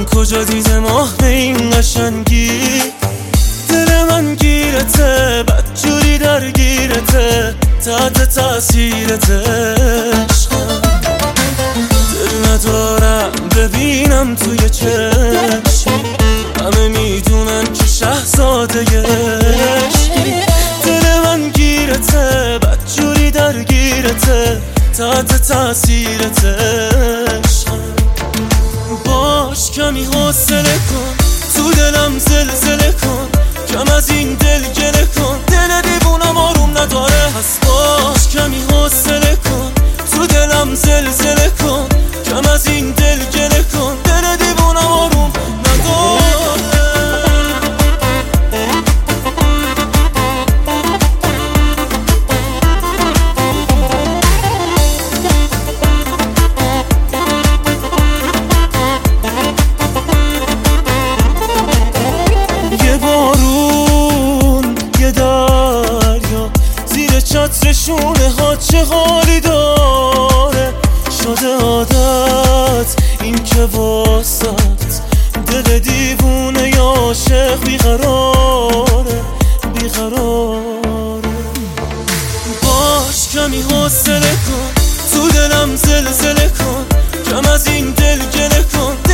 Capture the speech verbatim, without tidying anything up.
کجا دیده ماه به این قشنگی، دل من گیرته بدجوری درگیرته تحت تاثیرت عشقم. دل ندارم ببینم توی چشم، همه میدونن که شهزاده عشقی. دل من گیرته بدجوری درگیرته تحت تاثیرت عشقم. باش کمی حوصله کن تو دلم زلزله کن، کم از این دل گله کن، دل دیوونم آروم نداره. پس باش کمی حوصله کن تو دلم زلزله کن، کم از این دل گله کن، دل دیوونم آروم نداره. چترشونه ها چه حالی داره، شده عادت این که واسط دل دیوونه یا عاشق بیقراره بیقراره. باش کمی حوصله کن تو دلم زلزله کن، کم از این دل گله کن،